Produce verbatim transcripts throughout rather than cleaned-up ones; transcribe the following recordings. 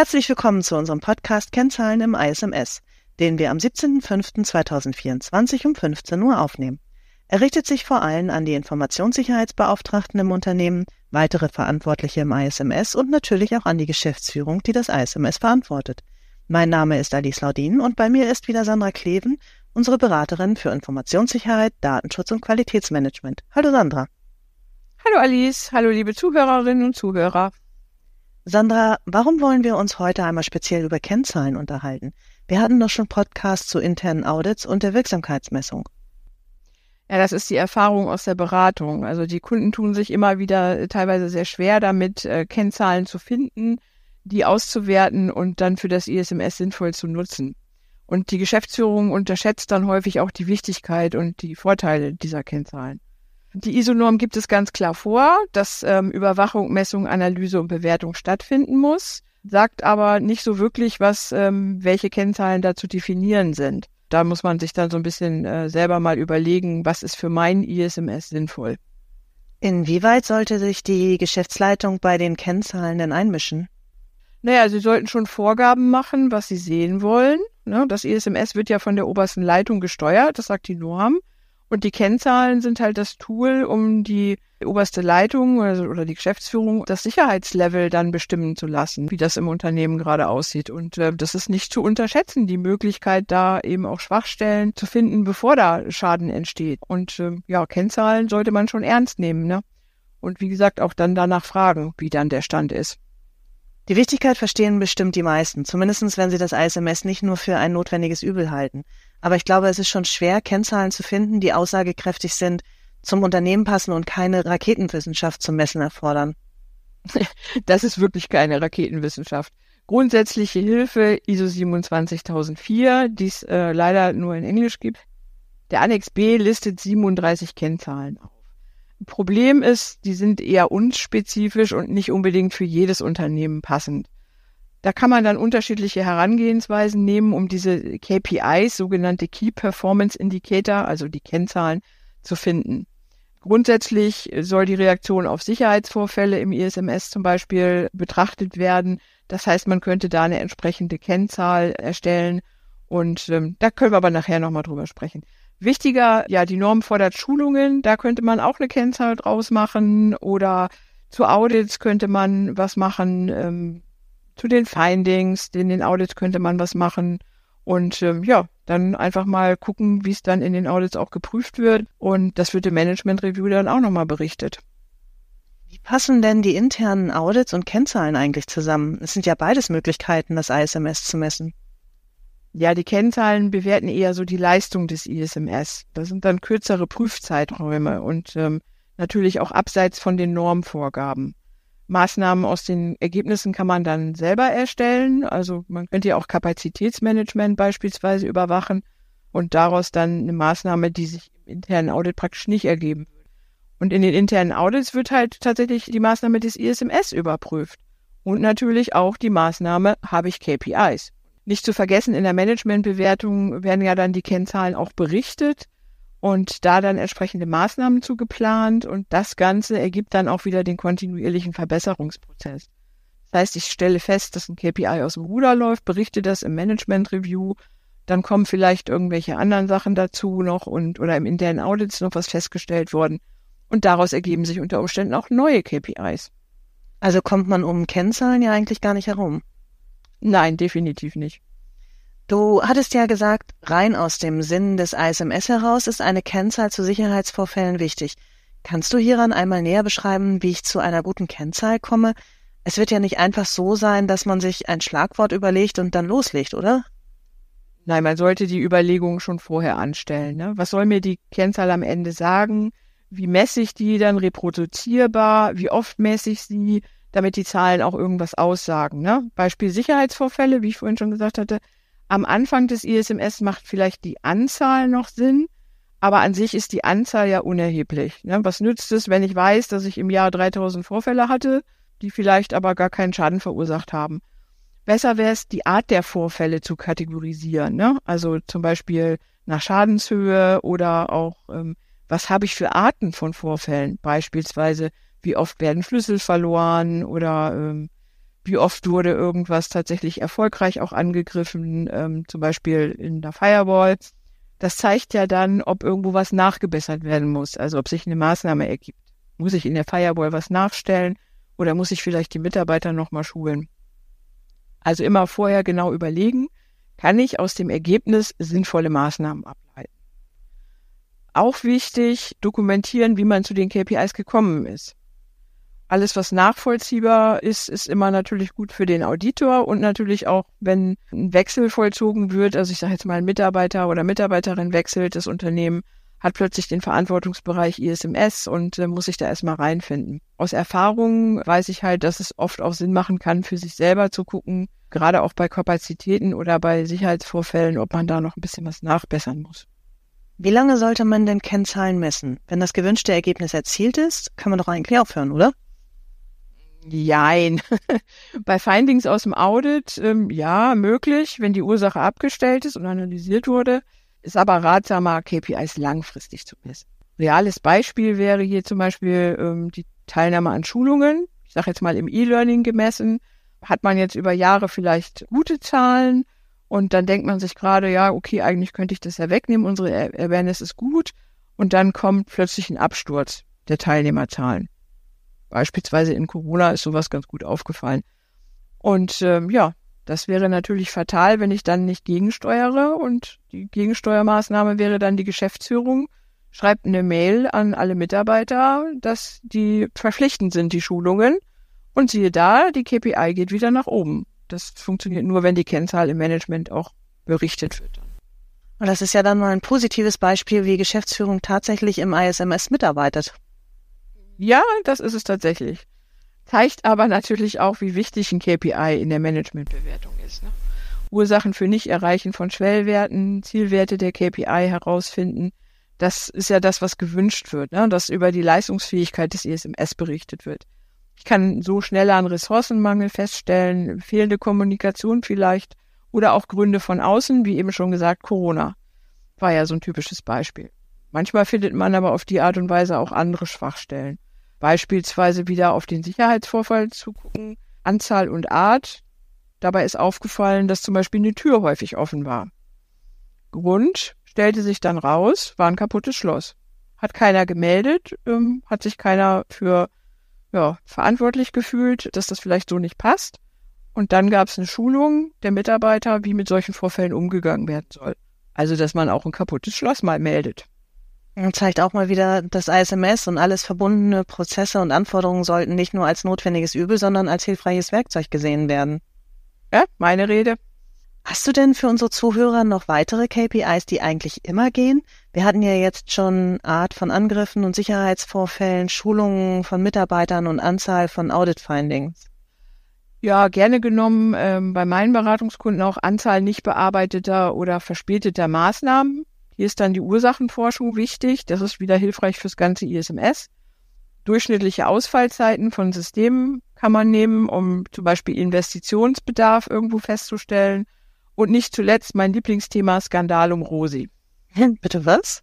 Herzlich willkommen zu unserem Podcast Kennzahlen im I S M S, den wir am siebzehnten fünften zweitausendvierundzwanzig um fünfzehn Uhr aufnehmen. Er richtet sich vor allem an die Informationssicherheitsbeauftragten im Unternehmen, weitere Verantwortliche im I S M S und natürlich auch an die Geschäftsführung, die das I S M S verantwortet. Mein Name ist Alice Laudin und bei mir ist wieder Sandra Kleven, unsere Beraterin für Informationssicherheit, Datenschutz und Qualitätsmanagement. Hallo Sandra. Hallo Alice, hallo liebe Zuhörerinnen und Zuhörer. Sandra, warum wollen wir uns heute einmal speziell über Kennzahlen unterhalten? Wir hatten doch schon Podcasts zu internen Audits und der Wirksamkeitsmessung. Ja, das ist die Erfahrung aus der Beratung. Also die Kunden tun sich immer wieder teilweise sehr schwer damit, äh, Kennzahlen zu finden, die auszuwerten und dann für das I S M S sinnvoll zu nutzen. Und die Geschäftsführung unterschätzt dann häufig auch die Wichtigkeit und die Vorteile dieser Kennzahlen. Die I S O-Norm gibt es ganz klar vor, dass ähm, Überwachung, Messung, Analyse und Bewertung stattfinden muss, sagt aber nicht so wirklich, was ähm, welche Kennzahlen da zu definieren sind. Da muss man sich dann so ein bisschen äh, selber mal überlegen, was ist für mein I S M S sinnvoll. Inwieweit sollte sich die Geschäftsleitung bei den Kennzahlen denn einmischen? Naja, sie sollten schon Vorgaben machen, was sie sehen wollen. Ne? Das I S M S wird ja von der obersten Leitung gesteuert, das sagt die Norm. Und die Kennzahlen sind halt das Tool, um die oberste Leitung oder, oder die Geschäftsführung das Sicherheitslevel dann bestimmen zu lassen, wie das im Unternehmen gerade aussieht. Und äh, das ist nicht zu unterschätzen, die Möglichkeit, da eben auch Schwachstellen zu finden, bevor da Schaden entsteht. Und äh, ja, Kennzahlen sollte man schon ernst nehmen, ne? Und wie gesagt, auch dann danach fragen, wie dann der Stand ist. Die Wichtigkeit verstehen bestimmt die meisten, zumindest wenn sie das I S M S nicht nur für ein notwendiges Übel halten. Aber ich glaube, es ist schon schwer, Kennzahlen zu finden, die aussagekräftig sind, zum Unternehmen passen und keine Raketenwissenschaft zum Messen erfordern. Das ist wirklich keine Raketenwissenschaft. Grundsätzliche Hilfe I S O siebenundzwanzigtausendvier, die es äh, leider nur in Englisch gibt. Der Annex B listet siebenunddreißig Kennzahlen auf. Problem ist, die sind eher unspezifisch und nicht unbedingt für jedes Unternehmen passend. Da kann man dann unterschiedliche Herangehensweisen nehmen, um diese K P Is, sogenannte Key Performance Indicator, also die Kennzahlen, zu finden. Grundsätzlich soll die Reaktion auf Sicherheitsvorfälle im I S M S zum Beispiel betrachtet werden. Das heißt, man könnte da eine entsprechende Kennzahl erstellen und ähm, da können wir aber nachher nochmal drüber sprechen. Wichtiger, ja, die Norm fordert Schulungen, da könnte man auch eine Kennzahl draus machen oder zu Audits könnte man was machen, ähm, zu den Findings, in den Audits könnte man was machen und ähm, ja, dann einfach mal gucken, wie es dann in den Audits auch geprüft wird und das wird im Management Review dann auch nochmal berichtet. Wie passen denn die internen Audits und Kennzahlen eigentlich zusammen? Es sind ja beides Möglichkeiten, das I S M S zu messen. Ja, die Kennzahlen bewerten eher so die Leistung des I S M S. Das sind dann kürzere Prüfzeiträume und ähm, natürlich auch abseits von den Normvorgaben. Maßnahmen aus den Ergebnissen kann man dann selber erstellen. Also man könnte ja auch Kapazitätsmanagement beispielsweise überwachen und daraus dann eine Maßnahme, die sich im internen Audit praktisch nicht ergeben würde. Und in den internen Audits wird halt tatsächlich die Maßnahme des I S M S überprüft. Und natürlich auch die Maßnahme, habe ich K P Is. Nicht zu vergessen, in der Managementbewertung werden ja dann die Kennzahlen auch berichtet und da dann entsprechende Maßnahmen zu geplant und das Ganze ergibt dann auch wieder den kontinuierlichen Verbesserungsprozess. Das heißt, ich stelle fest, dass ein K P I aus dem Ruder läuft, berichte das im Management-Review, dann kommen vielleicht irgendwelche anderen Sachen dazu noch und oder im internen Audit ist noch was festgestellt worden und daraus ergeben sich unter Umständen auch neue K P Is. Also kommt man um Kennzahlen ja eigentlich gar nicht herum. Nein, definitiv nicht. Du hattest ja gesagt, rein aus dem Sinn des I S M S heraus ist eine Kennzahl zu Sicherheitsvorfällen wichtig. Kannst du hieran einmal näher beschreiben, wie ich zu einer guten Kennzahl komme? Es wird ja nicht einfach so sein, dass man sich ein Schlagwort überlegt und dann loslegt, oder? Nein, man sollte die Überlegungen schon vorher anstellen. Ne? Was soll mir die Kennzahl am Ende sagen? Wie messe ich die dann reproduzierbar? Wie oft messe ich sie? Damit die Zahlen auch irgendwas aussagen. Ne? Beispiel Sicherheitsvorfälle, wie ich vorhin schon gesagt hatte. Am Anfang des I S M S macht vielleicht die Anzahl noch Sinn, aber an sich ist die Anzahl ja unerheblich. Ne? Was nützt es, wenn ich weiß, dass ich im Jahr dreitausend Vorfälle hatte, die vielleicht aber gar keinen Schaden verursacht haben? Besser wäre es, die Art der Vorfälle zu kategorisieren. Ne? Also zum Beispiel nach Schadenshöhe oder auch, ähm, was habe ich für Arten von Vorfällen? Beispielsweise, wie oft werden Schlüssel verloren oder ähm, wie oft wurde irgendwas tatsächlich erfolgreich auch angegriffen, ähm, zum Beispiel in der Firewall. Das zeigt ja dann, ob irgendwo was nachgebessert werden muss, also ob sich eine Maßnahme ergibt. Muss ich in der Firewall was nachstellen oder muss ich vielleicht die Mitarbeiter nochmal schulen? Also immer vorher genau überlegen, kann ich aus dem Ergebnis sinnvolle Maßnahmen ableiten. Auch wichtig, dokumentieren, wie man zu den K P Is gekommen ist. Alles, was nachvollziehbar ist, ist immer natürlich gut für den Auditor und natürlich auch, wenn ein Wechsel vollzogen wird, also ich sage jetzt mal, ein Mitarbeiter oder Mitarbeiterin wechselt, das Unternehmen hat plötzlich den Verantwortungsbereich I S M S und äh, muss sich da erstmal reinfinden. Aus Erfahrung weiß ich halt, dass es oft auch Sinn machen kann, für sich selber zu gucken, gerade auch bei Kapazitäten oder bei Sicherheitsvorfällen, ob man da noch ein bisschen was nachbessern muss. Wie lange sollte man denn Kennzahlen messen? Wenn das gewünschte Ergebnis erzielt ist, kann man doch eigentlich aufhören, oder? Jein. Bei Findings aus dem Audit, ähm, ja, möglich, wenn die Ursache abgestellt ist und analysiert wurde, ist aber ratsamer, K P Is langfristig zu messen. Reales Beispiel wäre hier zum Beispiel ähm, die Teilnahme an Schulungen. Ich sage jetzt mal im E-Learning gemessen. Hat man jetzt über Jahre vielleicht gute Zahlen und dann denkt man sich gerade, ja, okay, eigentlich könnte ich das ja wegnehmen, unsere Awareness ist gut und dann kommt plötzlich ein Absturz der Teilnehmerzahlen. Beispielsweise in Corona ist sowas ganz gut aufgefallen. Und ähm, ja, das wäre natürlich fatal, wenn ich dann nicht gegensteuere. Und die Gegensteuermaßnahme wäre dann die Geschäftsführung, schreibt eine Mail an alle Mitarbeiter, dass die verpflichtend sind, die Schulungen. Und siehe da, die K P I geht wieder nach oben. Das funktioniert nur, wenn die Kennzahl im Management auch berichtet wird. Und das ist ja dann mal ein positives Beispiel, wie Geschäftsführung tatsächlich im I S M S mitarbeitet. Ja, das ist es tatsächlich. Zeigt aber natürlich auch, wie wichtig ein K P I in der Managementbewertung ist. Ne? Ursachen für Nicht-Erreichen von Schwellwerten, Zielwerte der K P I herausfinden. Das ist ja das, was gewünscht wird, ne? Dass über die Leistungsfähigkeit des I S M S berichtet wird. Ich kann so schneller einen Ressourcenmangel feststellen, fehlende Kommunikation vielleicht oder auch Gründe von außen, wie eben schon gesagt, Corona war ja so ein typisches Beispiel. Manchmal findet man aber auf die Art und Weise auch andere Schwachstellen. Beispielsweise wieder auf den Sicherheitsvorfall zu gucken, Anzahl und Art. Dabei ist aufgefallen, dass zum Beispiel eine Tür häufig offen war. Grund stellte sich dann raus, war ein kaputtes Schloss. Hat keiner gemeldet, ähm, hat sich keiner für ja, verantwortlich gefühlt, dass das vielleicht so nicht passt. Und dann gab es eine Schulung der Mitarbeiter, wie mit solchen Vorfällen umgegangen werden soll. Also, dass man auch ein kaputtes Schloss mal meldet. Und zeigt auch mal wieder, das I S M S und alles verbundene Prozesse und Anforderungen sollten nicht nur als notwendiges Übel, sondern als hilfreiches Werkzeug gesehen werden. Ja, meine Rede. Hast du denn für unsere Zuhörer noch weitere K P Is, die eigentlich immer gehen? Wir hatten ja jetzt schon Art von Angriffen und Sicherheitsvorfällen, Schulungen von Mitarbeitern und Anzahl von Audit-Findings. Ja, gerne genommen ähm, bei meinen Beratungskunden auch Anzahl nicht bearbeiteter oder verspäteter Maßnahmen. Hier ist dann die Ursachenforschung wichtig. Das ist wieder hilfreich fürs ganze I S M S. Durchschnittliche Ausfallzeiten von Systemen kann man nehmen, um zum Beispiel Investitionsbedarf irgendwo festzustellen. Und nicht zuletzt mein Lieblingsthema Skandal um Rosi. Bitte was?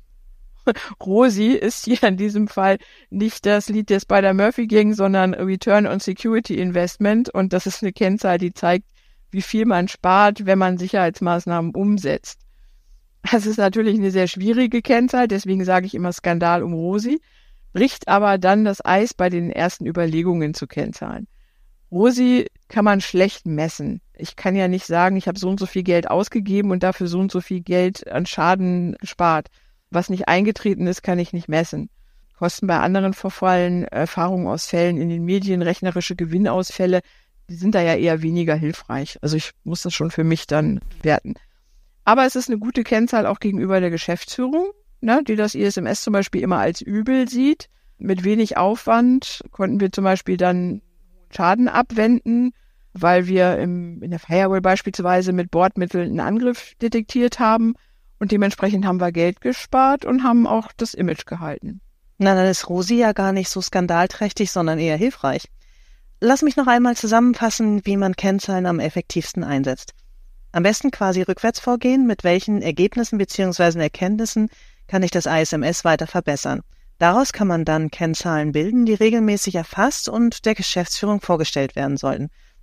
Rosi ist hier in diesem Fall nicht das Lied der Spider-Murphy-Gang, sondern Return on Security Investment. Und das ist eine Kennzahl, die zeigt, wie viel man spart, wenn man Sicherheitsmaßnahmen umsetzt. Das ist natürlich eine sehr schwierige Kennzahl, deswegen sage ich immer Skandal um Rosi, bricht aber dann das Eis bei den ersten Überlegungen zu Kennzahlen. Rosi kann man schlecht messen. Ich kann ja nicht sagen, ich habe so und so viel Geld ausgegeben und dafür so und so viel Geld an Schaden gespart. Was nicht eingetreten ist, kann ich nicht messen. Kosten bei anderen Vorfällen, Erfahrungen aus Fällen in den Medien, rechnerische Gewinnausfälle, die sind da ja eher weniger hilfreich. Also ich muss das schon für mich dann werten. Aber es ist eine gute Kennzahl auch gegenüber der Geschäftsführung, ne, die das I S M S zum Beispiel immer als übel sieht. Mit wenig Aufwand konnten wir zum Beispiel dann Schaden abwenden, weil wir im, in der Firewall beispielsweise mit Bordmitteln einen Angriff detektiert haben und dementsprechend haben wir Geld gespart und haben auch das Image gehalten. Na, dann ist Rosi ja gar nicht so skandalträchtig, sondern eher hilfreich. Lass mich noch einmal zusammenfassen, wie man Kennzahlen am effektivsten einsetzt. Am besten quasi rückwärts vorgehen, mit welchen Ergebnissen bzw. Erkenntnissen kann ich das I S M S weiter verbessern. Daraus kann man dann Kennzahlen bilden, die regelmäßig erfasst und der Geschäftsführung vorgestellt werden sollten.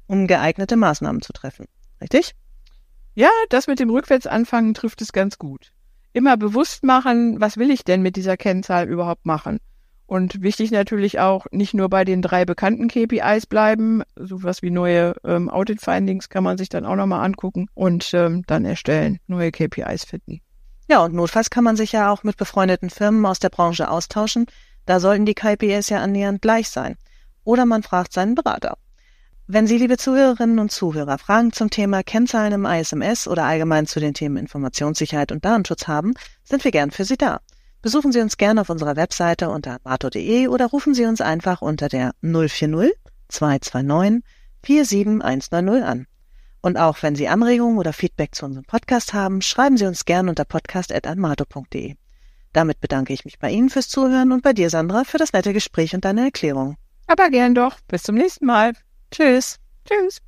um geeignete Maßnahmen zu treffen. Richtig? Ja, das mit dem Rückwärtsanfangen trifft es ganz gut. Immer bewusst machen, was will ich denn mit dieser Kennzahl überhaupt machen? Und wichtig natürlich auch, nicht nur bei den drei bekannten K P Is bleiben, sowas wie neue ähm, Audit-Findings kann man sich dann auch nochmal angucken und ähm, dann erstellen, neue K P Is finden. Ja, und notfalls kann man sich ja auch mit befreundeten Firmen aus der Branche austauschen. Da sollten die K P Is ja annähernd gleich sein. Oder man fragt seinen Berater. Wenn Sie, liebe Zuhörerinnen und Zuhörer, Fragen zum Thema Kennzahlen im I S M S oder allgemein zu den Themen Informationssicherheit und Datenschutz haben, sind wir gern für Sie da. Besuchen Sie uns gerne auf unserer Webseite unter mato punkt de oder rufen Sie uns einfach unter der null vier null zwei zwei neun vier sieben eins neun null an. Und auch wenn Sie Anregungen oder Feedback zu unserem Podcast haben, schreiben Sie uns gerne unter podcast at mato punkt de. Damit bedanke ich mich bei Ihnen fürs Zuhören und bei dir, Sandra, für das nette Gespräch und deine Erklärung. Aber gern doch. Bis zum nächsten Mal. Tschüss. Tschüss.